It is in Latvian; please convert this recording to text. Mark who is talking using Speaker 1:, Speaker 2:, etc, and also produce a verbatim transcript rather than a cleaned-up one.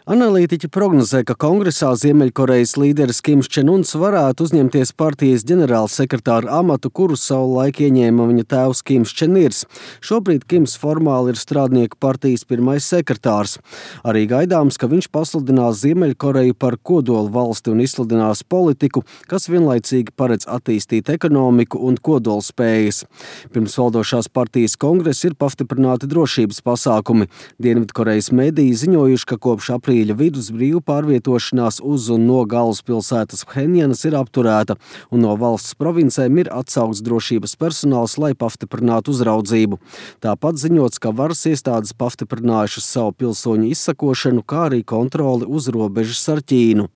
Speaker 1: Analītiķi prognozē, ka Kongresā Ziemeļkorejas līderis Kims Čen Uns varētu uzņemties partijas ģenerālsekretāra amatu, kuru savulaik ieņēma viņa tēvs Kims Čen Irs. Šobrīd Kims formāli ir strādnieku partijas pirmais sekretārs. Arī gaidāms, ka viņš pasludinās Ziemeļkoreju par kodolu valsti un izsludinās politiku, kas vienlaicīgi paredz attīstīt ekonomiku un kodolspējas. Pirms valdošās partijas kongresa ir pastiprināti drošības pasākumi. Dienvidkorejas mediji ziņojuši, ka kopš aprīļa vidus brīvu pārvietošanās uz un no galvaspilsētas Phenjanas ir apturēta, un no valsts provincēm ir atsaukts drošības personāls, lai pastiprinātu uzraudzību. Tāpat ziņots, ka varas iestādes pastiprinājušas savu pilsoņu izsakošanu, kā arī kontroli uz robežas ar Ķīnu.